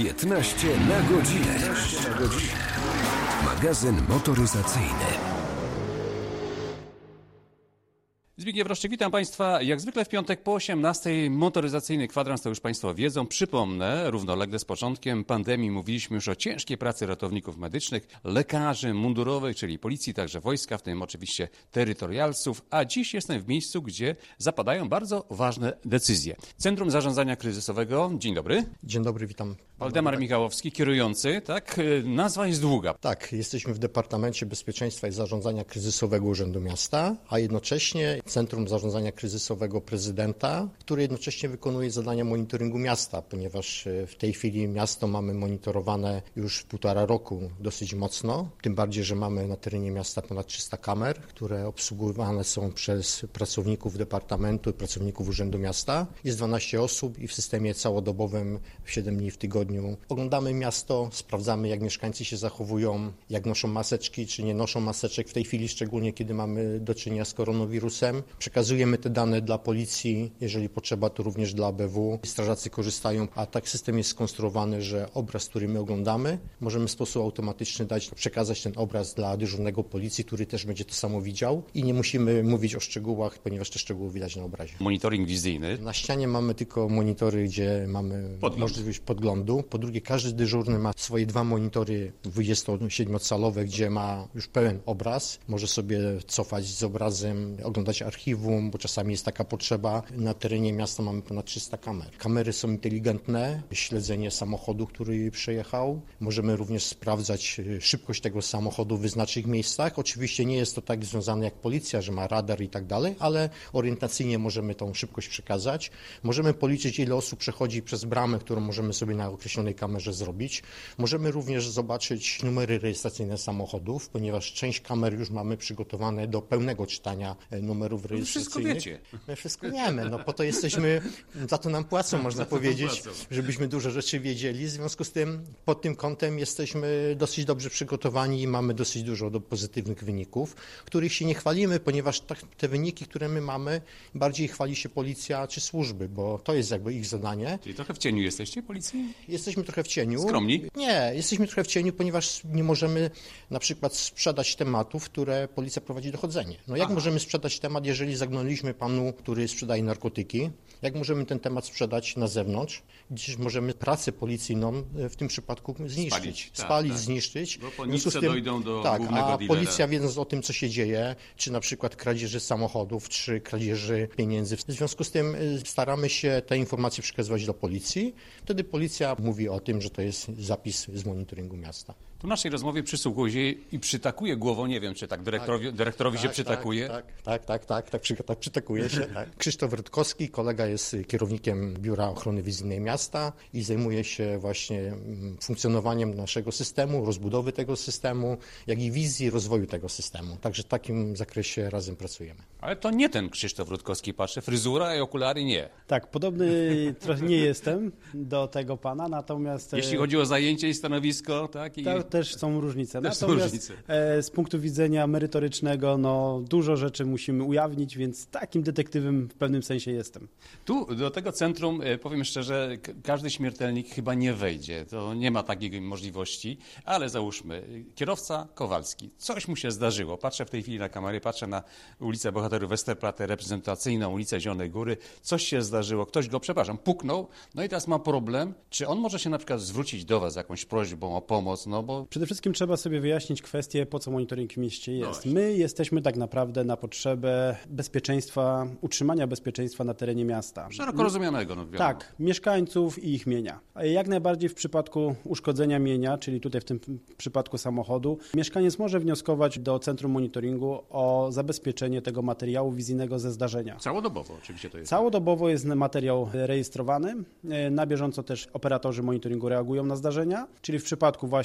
15 na godzinę. Magazyn motoryzacyjny. Zbigniew Roszczyk, witam Państwa. Jak zwykle w piątek po 18:00 motoryzacyjny kwadrans, to już Państwo wiedzą. Przypomnę, równolegle z początkiem pandemii mówiliśmy już o ciężkiej pracy ratowników medycznych, lekarzy mundurowych, czyli policji, także wojska, w tym oczywiście terytorialsów. A dziś jestem w miejscu, gdzie zapadają bardzo ważne decyzje. Centrum Zarządzania Kryzysowego. Dzień dobry. Dzień dobry, witam. Waldemar Michałowski, kierujący, tak? Nazwa jest długa. Tak, jesteśmy w Departamencie Bezpieczeństwa i Zarządzania Kryzysowego Urzędu Miasta, a jednocześnie Centrum Zarządzania Kryzysowego Prezydenta, które jednocześnie wykonuje zadania monitoringu miasta, ponieważ w tej chwili miasto mamy monitorowane już 1,5 roku dosyć mocno, tym bardziej, że mamy na terenie miasta ponad 300 kamer, które obsługiwane są przez pracowników Departamentu i pracowników Urzędu Miasta. Jest 12 osób i w systemie całodobowym 7 dni w tygodniu oglądamy miasto, sprawdzamy, jak mieszkańcy się zachowują, jak noszą maseczki, czy nie noszą maseczek w tej chwili, szczególnie kiedy mamy do czynienia z koronawirusem. Przekazujemy te dane dla policji, jeżeli potrzeba, to również dla ABW. Strażacy korzystają, a tak system jest skonstruowany, że obraz, który my oglądamy, możemy w sposób automatyczny przekazać ten obraz dla dyżurnego policji, który też będzie to samo widział i nie musimy mówić o szczegółach, ponieważ te szczegóły widać na obrazie. Monitoring wizyjny. Na ścianie mamy tylko monitory, gdzie mamy możliwość podglądu. Po drugie, każdy dyżurny ma swoje 2 monitory 27-calowe, gdzie ma już pełen obraz. Może sobie cofać z obrazem, oglądać archiwum, bo czasami jest taka potrzeba. Na terenie miasta mamy ponad 300 kamer. Kamery są inteligentne, śledzenie samochodu, który przejechał. Możemy również sprawdzać szybkość tego samochodu w wyznaczonych miejscach. Oczywiście nie jest to tak związane jak policja, że ma radar i tak dalej, ale orientacyjnie możemy tą szybkość przekazać. Możemy policzyć, ile osób przechodzi przez bramę, którą możemy sobie na określonej kamerze zrobić. Możemy również zobaczyć numery rejestracyjne samochodów, ponieważ część kamer już mamy przygotowane do pełnego czytania numerów rejestracyjnych. Wszystko wiecie. My wszystko wiemy, no po to jesteśmy, za to nam płacą, można powiedzieć, żebyśmy dużo rzeczy wiedzieli. W związku z tym, pod tym kątem jesteśmy dosyć dobrze przygotowani i mamy dosyć dużo pozytywnych wyników, których się nie chwalimy, ponieważ te wyniki, które my mamy, bardziej chwali się policja czy służby, bo to jest jakby ich zadanie. Czyli trochę w cieniu jesteście, policji? Jesteśmy trochę w cieniu. Skromni? Nie, jesteśmy trochę w cieniu, ponieważ nie możemy na przykład sprzedać tematów, które policja prowadzi dochodzenie. No jak możemy sprzedać temat, jeżeli zagnaliśmy panu, który sprzedaje narkotyki? Jak możemy ten temat sprzedać na zewnątrz? Gdzieś możemy pracę policyjną w tym przypadku zniszczyć. Spalić, zniszczyć. Bo po nitce dojdą do głównego a dealera. policja, wiedząc o tym, co się dzieje, czy na przykład kradzieży samochodów, czy kradzieży pieniędzy. W związku z tym staramy się te informacje przekazywać do policji. Wtedy policja mówi o tym, że to jest zapis z monitoringu miasta. Tu naszej rozmowie przysłuchuje i przytakuje głową, nie wiem, czy tak dyrektorowi się przytakuje. Tak, przytakuje się. Tak. Krzysztof Rytkowski, kolega jest kierownikiem Biura Ochrony Wizyjnej Miasta i zajmuje się właśnie funkcjonowaniem naszego systemu, rozbudowy tego systemu, jak i wizji rozwoju tego systemu. Także w takim zakresie razem pracujemy. Ale to nie ten Krzysztof Rytkowski, patrzę, fryzura i okulary nie. Tak, podobny trochę nie jestem do tego pana, natomiast... Jeśli chodzi o zajęcie i stanowisko, tak? Też są różnice. Natomiast z punktu widzenia merytorycznego, dużo rzeczy musimy ujawnić, więc takim detektywem w pewnym sensie jestem. Tu do tego centrum, powiem szczerze, każdy śmiertelnik chyba nie wejdzie. To nie ma takiej możliwości, ale załóżmy, kierowca Kowalski, coś mu się zdarzyło. Patrzę w tej chwili na kamerę, patrzę na ulicę Bohaterów Westerplatte, reprezentacyjną, ulicę Zielonej Góry. Coś się zdarzyło, ktoś go, puknął, no i teraz ma problem, czy on może się na przykład zwrócić do was z jakąś prośbą o pomoc, bo... Przede wszystkim trzeba sobie wyjaśnić kwestię, po co monitoring w mieście jest. My jesteśmy tak naprawdę na potrzebę bezpieczeństwa, utrzymania bezpieczeństwa na terenie miasta. Szeroko rozumianego. Tak, mieszkańców i ich mienia. Jak najbardziej w przypadku uszkodzenia mienia, czyli tutaj w tym przypadku samochodu, mieszkaniec może wnioskować do centrum monitoringu o zabezpieczenie tego materiału wizyjnego ze zdarzenia. Całodobowo oczywiście to jest. Całodobowo jest materiał rejestrowany. Na bieżąco też operatorzy monitoringu reagują na zdarzenia, czyli w przypadku właśnie jakiejś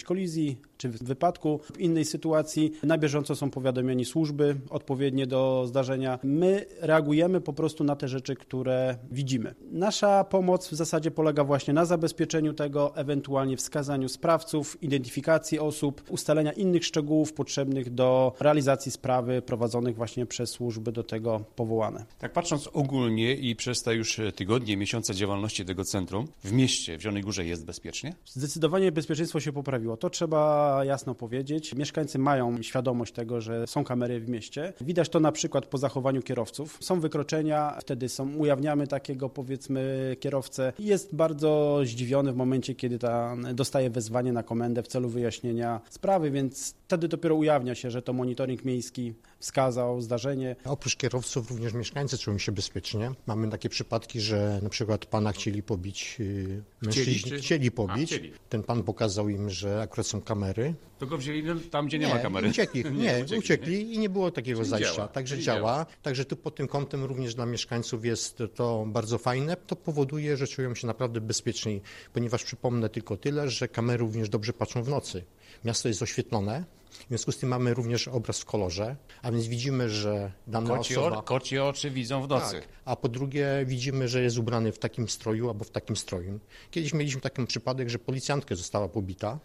kolizji czy wypadku. W innej sytuacji na bieżąco są powiadomieni służby odpowiednie do zdarzenia. My reagujemy po prostu na te rzeczy, które widzimy. Nasza pomoc w zasadzie polega właśnie na zabezpieczeniu tego, ewentualnie wskazaniu sprawców, identyfikacji osób, ustalenia innych szczegółów potrzebnych do realizacji sprawy prowadzonych właśnie przez służby do tego powołane. Tak patrząc ogólnie i przez te już tygodnie, miesiące działalności tego centrum, w mieście, w Zielonej Górze jest bezpiecznie? Zdecydowanie bezpieczeństwo się poprawiło. To trzeba jasno powiedzieć. Mieszkańcy mają świadomość tego, że są kamery w mieście. Widać to na przykład po zachowaniu kierowców. Są wykroczenia, wtedy ujawniamy takiego, powiedzmy, kierowcę. Jest bardzo zdziwiony w momencie, kiedy dostaje wezwanie na komendę w celu wyjaśnienia sprawy, więc wtedy dopiero ujawnia się, że to monitoring miejski wskazał zdarzenie. Oprócz kierowców również mieszkańcy czują się bezpiecznie. Mamy takie przypadki, że na przykład pana chcieli pobić, mężczyźni chcieli pobić. Chcieli. Ten pan pokazał im, że akurat są kamery. To go wzięli tam, gdzie nie ma kamery. Uciekli i nie było takiego Czyli zajścia. działa. Także Czyli działa. Także tu pod tym kątem również dla mieszkańców jest to bardzo fajne. To powoduje, że czują się naprawdę bezpieczniej, ponieważ przypomnę tylko tyle, że kamery również dobrze patrzą w nocy. Miasto jest oświetlone. W związku z tym mamy również obraz w kolorze, a więc widzimy, że dana osoba... Kocie oczy widzą w nocy. Tak, a po drugie widzimy, że jest ubrany w takim stroju albo w takim stroju. Kiedyś mieliśmy taki przypadek, że policjantka została pobita.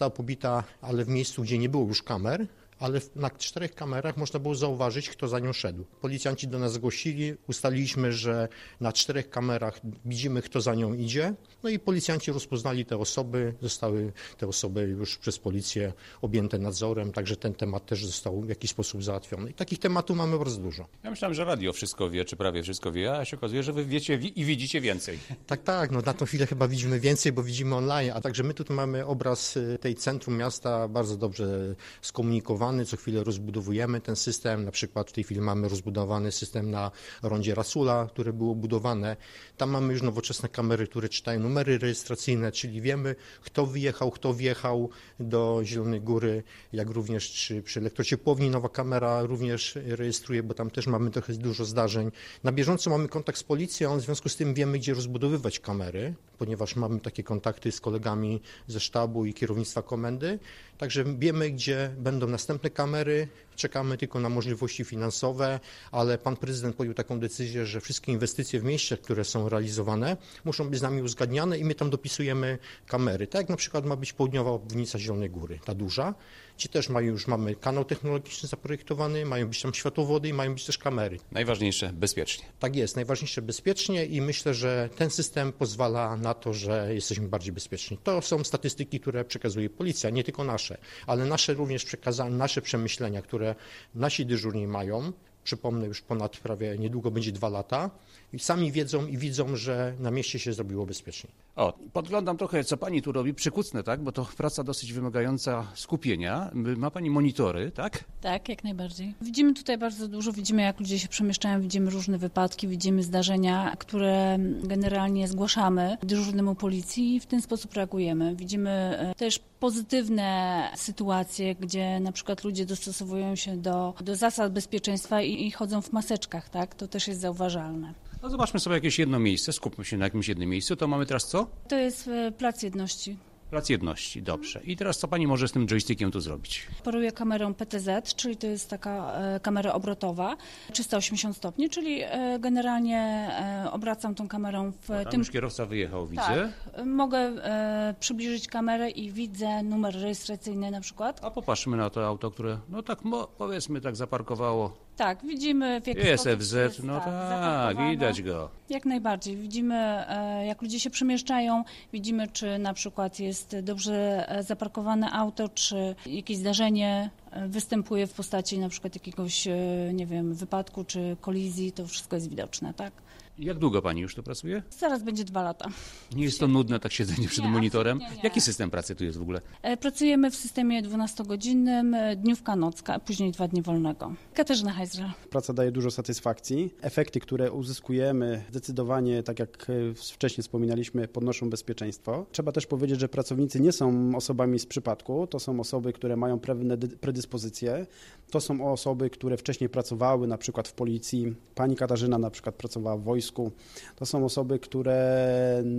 Ale w miejscu, gdzie nie było już kamer, ale na 4 kamerach można było zauważyć, kto za nią szedł. Policjanci do nas zgłosili, ustaliliśmy, że na 4 kamerach widzimy, kto za nią idzie. No i policjanci rozpoznali te osoby, zostały te osoby już przez policję objęte nadzorem, także ten temat też został w jakiś sposób załatwiony. I takich tematów mamy bardzo dużo. Ja myślałem, że radio wszystko wie, czy prawie wszystko wie, a się okazuje, że wy wiecie i widzicie więcej. Tak, no na tą chwilę chyba widzimy więcej, bo widzimy online, a także my tutaj mamy obraz tej centrum miasta bardzo dobrze skomunikowany. Co chwilę rozbudowujemy ten system, na przykład w tej chwili mamy rozbudowany system na rondzie Rasula, które było budowane. Tam mamy już nowoczesne kamery, które czytają numery rejestracyjne, czyli wiemy, kto wyjechał, kto wjechał do Zielonej Góry, jak również czy przy elektrociepłowni nowa kamera również rejestruje, bo tam też mamy trochę dużo zdarzeń. Na bieżąco mamy kontakt z policją, w związku z tym wiemy, gdzie rozbudowywać kamery, ponieważ mamy takie kontakty z kolegami ze sztabu i kierownictwa komendy, także wiemy, gdzie będą następne kamery, czekamy tylko na możliwości finansowe, ale pan prezydent podjął taką decyzję, że wszystkie inwestycje w mieście, które są realizowane, muszą być z nami uzgadniane i my tam dopisujemy kamery. Tak jak na przykład ma być południowa obwodnica Zielonej Góry, ta duża, gdzie też mamy kanał technologiczny zaprojektowany, mają być tam światłowody i mają być też kamery. Najważniejsze bezpiecznie. Tak jest, najważniejsze bezpiecznie i myślę, że ten system pozwala na to, że jesteśmy bardziej bezpieczni. To są statystyki, które przekazuje policja, nie tylko nasze, ale nasze również nasze przemyślenia, które nasi dyżurni mają. Przypomnę, już ponad prawie niedługo będzie 2 lata i sami wiedzą i widzą, że na mieście się zrobiło bezpieczniej. Podglądam trochę, co pani tu robi, przykucnę, tak, bo to praca dosyć wymagająca skupienia. Ma pani monitory, tak? Tak, jak najbardziej. Widzimy tutaj bardzo dużo, widzimy jak ludzie się przemieszczają, widzimy różne wypadki, widzimy zdarzenia, które generalnie zgłaszamy dyżurnemu policji i w ten sposób reagujemy. Widzimy też pozytywne sytuacje, gdzie na przykład ludzie dostosowują się do zasad bezpieczeństwa i chodzą w maseczkach, tak? To też jest zauważalne. No zobaczmy sobie jakieś jedno miejsce, skupmy się na jakimś jednym miejscu. To mamy teraz co? To jest Plac Jedności. Plac Jedności, dobrze. I teraz co pani może z tym joystickiem tu zrobić? Operuję kamerą PTZ, czyli to jest taka kamera obrotowa, 380 stopni, czyli generalnie obracam tą kamerą w Tam tym... już kierowca wyjechał, widzę. Tak, mogę przybliżyć kamerę i widzę numer rejestracyjny na przykład. A popatrzmy na to auto, które, no tak powiedzmy tak zaparkowało. Tak, widzimy w jaki Jest sposób FZ, jest, no tak, zaparkowane. widać go. Jak najbardziej. Widzimy, jak ludzie się przemieszczają, widzimy, czy na przykład jest dobrze zaparkowane auto, czy jakieś zdarzenie występuje w postaci na przykład jakiegoś, nie wiem, wypadku czy kolizji, to wszystko jest widoczne, tak? Jak długo pani już tu pracuje? Zaraz będzie 2 lata. Nie jest to nudne tak siedzenie przed Nie, monitorem? absolutnie nie. Jaki system pracy tu jest w ogóle? Pracujemy w systemie 12-godzinnym, dniówka, nocka, później 2 dni wolnego. Katarzyna Hajzler. Praca daje dużo satysfakcji. Efekty, które uzyskujemy, zdecydowanie, tak jak wcześniej wspominaliśmy, podnoszą bezpieczeństwo. Trzeba też powiedzieć, że pracownicy nie są osobami z przypadku. To są osoby, które mają pewne predyspozycje. To są osoby, które wcześniej pracowały na przykład w policji. Pani Katarzyna na przykład pracowała w wojsku. To są osoby, które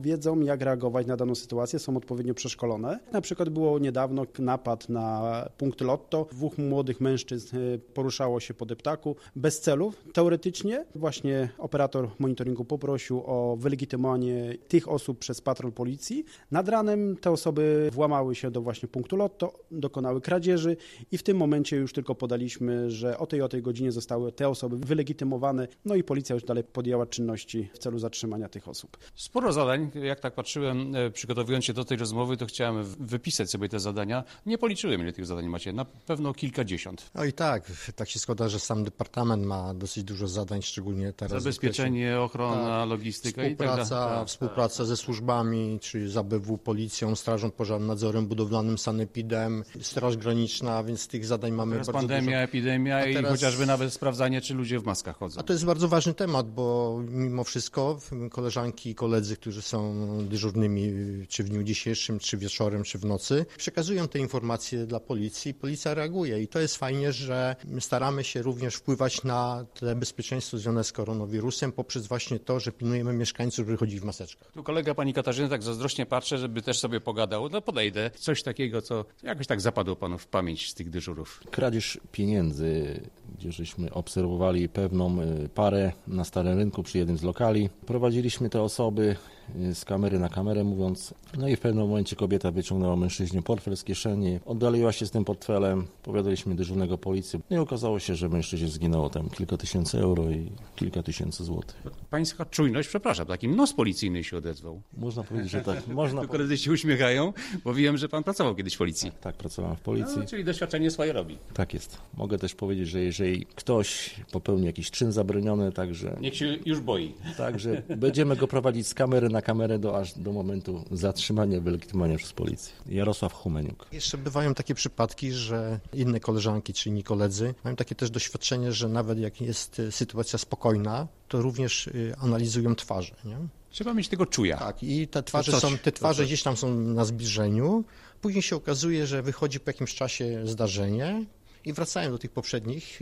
wiedzą, jak reagować na daną sytuację, są odpowiednio przeszkolone. Na przykład było niedawno napad na punkt Lotto. 2 młodych mężczyzn poruszało się po deptaku bez celu. Teoretycznie właśnie operator monitoringu poprosił o wylegitymowanie tych osób przez patrol policji. Nad ranem te osoby włamały się do właśnie punktu Lotto, dokonały kradzieży i w tym momencie już tylko podaliśmy, że o tej godzinie zostały te osoby wylegitymowane, no i policja już dalej podjęła czynności w celu zatrzymania tych osób. Sporo zadań, jak tak patrzyłem, przygotowując się do tej rozmowy, to chciałem wypisać sobie te zadania. Nie policzyłem, ile tych zadań macie, na pewno kilkadziesiąt. No i tak się składa, że sam departament ma dosyć dużo zadań, szczególnie teraz. Zabezpieczenie, ochrona, logistyka i tak dalej. Współpraca ze służbami, czyli z ABW, policją, Strażą Pożarną, Nadzorem Budowlanym, Sanepidem, Straż Graniczna, więc tych zadań mamy teraz bardzo pandemia, dużo. epidemia i chociażby nawet sprawdzanie, czy ludzie w maskach chodzą. A to jest bardzo ważny temat, bo mimo wszystko koleżanki i koledzy, którzy są dyżurnymi czy w dniu dzisiejszym, czy wieczorem, czy w nocy, przekazują te informacje dla policji. Policja reaguje i to jest fajnie, że staramy się również wpływać na te bezpieczeństwo związane z koronawirusem poprzez właśnie to, że pilnujemy mieszkańców, którzy chodzi w maseczkach. Tu kolega pani Katarzyny tak zazdrośnie patrzy, żeby też sobie pogadał. No podejdę. Coś takiego, co jakoś tak zapadło panu w pamięć z tych dyżurów. Kradzież pieniędzy, gdzie żeśmy obserwowali pewną parę na Starym Rynku przy jednym z lokali. Prowadziliśmy te osoby z kamery na kamerę mówiąc, no i w pewnym momencie kobieta wyciągnęła mężczyźnie portfel z kieszeni, oddaliła się z tym portfelem, powiadaliśmy dyżurnego policji. No i okazało się, że mężczyźnie zginęło tam kilka tysięcy euro i kilka tysięcy złotych. Pańska czujność, przepraszam, taki nos policyjny się odezwał. Można powiedzieć, że tak. Tu koledzy się uśmiechają, bo wiem, że pan pracował kiedyś w policji. Tak, pracowałem w policji. No, czyli doświadczenie swoje robi. Tak jest. Mogę też powiedzieć, że jeżeli ktoś popełni jakiś czyn zabroniony, także... Niech się już boi. Także będziemy go prowadzić z kamery na kamerę aż do momentu zatrzymania, wylegitymowania przez policję. Jarosław Humeniuk. Jeszcze bywają takie przypadki, że inne koleżanki czy inni koledzy mają takie też doświadczenie, że nawet jak jest sytuacja spokojna, to również analizują twarze, nie? Trzeba mieć tego czuja. Tak, i te twarze gdzieś tam są na zbliżeniu. Później się okazuje, że wychodzi po jakimś czasie zdarzenie i wracają do tych poprzednich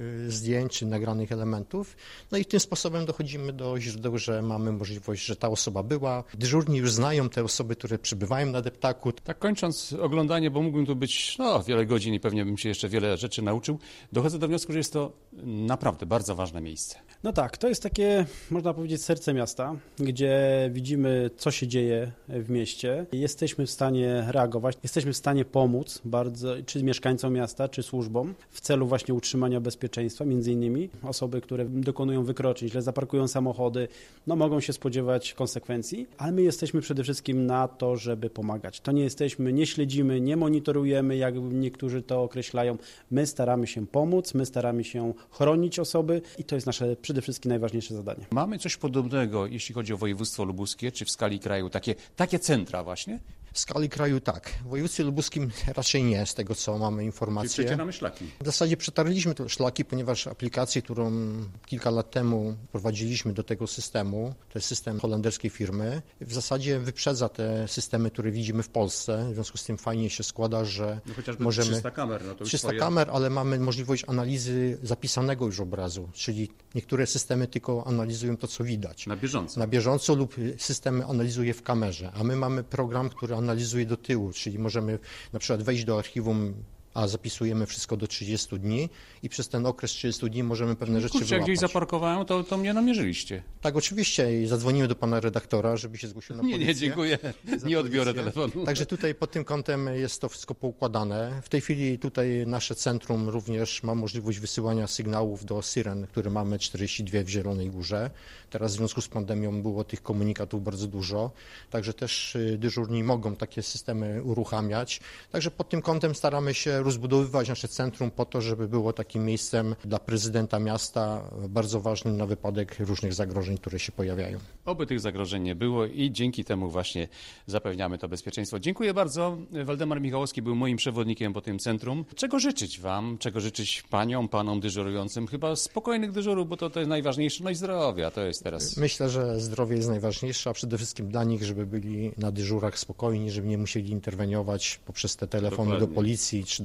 zdjęć czy nagranych elementów. No i tym sposobem dochodzimy do źródeł, że mamy możliwość, że ta osoba była. Dyżurni już znają te osoby, które przybywają na deptaku. Tak kończąc oglądanie, bo mógłbym tu być wiele godzin i pewnie bym się jeszcze wiele rzeczy nauczył, dochodzę do wniosku, że jest to naprawdę bardzo ważne miejsce. No tak, to jest takie, można powiedzieć, serce miasta, gdzie widzimy, co się dzieje w mieście. Jesteśmy w stanie reagować, jesteśmy w stanie pomóc bardzo, czy mieszkańcom miasta, czy służbom w celu właśnie utrzymania bezpieczeństwa. Między innymi osoby, które dokonują wykroczeń, źle zaparkują samochody, no mogą się spodziewać konsekwencji, ale my jesteśmy przede wszystkim na to, żeby pomagać. To nie śledzimy, nie monitorujemy, jak niektórzy to określają. My staramy się pomóc, my staramy się chronić osoby i to jest nasze przede wszystkim najważniejsze zadanie. Mamy coś podobnego, jeśli chodzi o województwo lubuskie, czy w skali kraju, takie centra właśnie? W skali kraju tak. W województwie lubuskim raczej nie, z tego co mamy informacje. Czyli przecieramy szlaki. W zasadzie przetarliśmy te szlaki, ponieważ aplikację, którą kilka lat temu prowadziliśmy do tego systemu, to jest system holenderskiej firmy, w zasadzie wyprzedza te systemy, które widzimy w Polsce. W związku z tym fajnie się składa, że możemy... 300 kamer. No to 300 kamer, ale mamy możliwość analizy zapisanego już obrazu, czyli niektóre systemy tylko analizują to, co widać. Na bieżąco lub system analizuje w kamerze, a my mamy program, który analizuje do tyłu, czyli możemy na przykład wejść do archiwum, a zapisujemy wszystko do 30 dni i przez ten okres 30 dni możemy pewne rzeczy wyłapać. Jak gdzieś zaparkowałem, to mnie namierzyliście. Tak, oczywiście i zadzwonimy do pana redaktora, żeby się zgłosił na policję. Nie, dziękuję. Nie odbiorę telefonu. Także tutaj pod tym kątem jest to wszystko poukładane. W tej chwili tutaj nasze centrum również ma możliwość wysyłania sygnałów do syren, które mamy 42 w Zielonej Górze. Teraz w związku z pandemią było tych komunikatów bardzo dużo, także też dyżurni mogą takie systemy uruchamiać. Także pod tym kątem staramy się rozbudowywać nasze centrum po to, żeby było takim miejscem dla prezydenta miasta bardzo ważnym na wypadek różnych zagrożeń, które się pojawiają. Oby tych zagrożeń nie było i dzięki temu właśnie zapewniamy to bezpieczeństwo. Dziękuję bardzo. Waldemar Michałowski był moim przewodnikiem po tym centrum. Czego życzyć wam, czego życzyć paniom, panom dyżurującym? Chyba spokojnych dyżurów, bo to jest najważniejsze, no i zdrowia, to jest teraz. Myślę, że zdrowie jest najważniejsze, a przede wszystkim dla nich, żeby byli na dyżurach spokojni, żeby nie musieli interweniować poprzez te telefony do policji czy do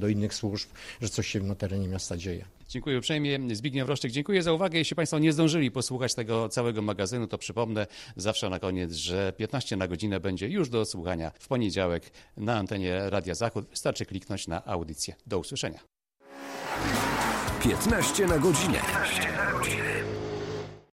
do innych służb, że coś się na terenie miasta dzieje. Dziękuję uprzejmie. Zbigniew Roszczyk, dziękuję za uwagę. Jeśli Państwo nie zdążyli posłuchać tego całego magazynu, to przypomnę zawsze na koniec, że 15 na godzinę będzie już do słuchania w poniedziałek na antenie Radia Zachód. Wystarczy kliknąć na audycję. Do usłyszenia. 15 na godzinę.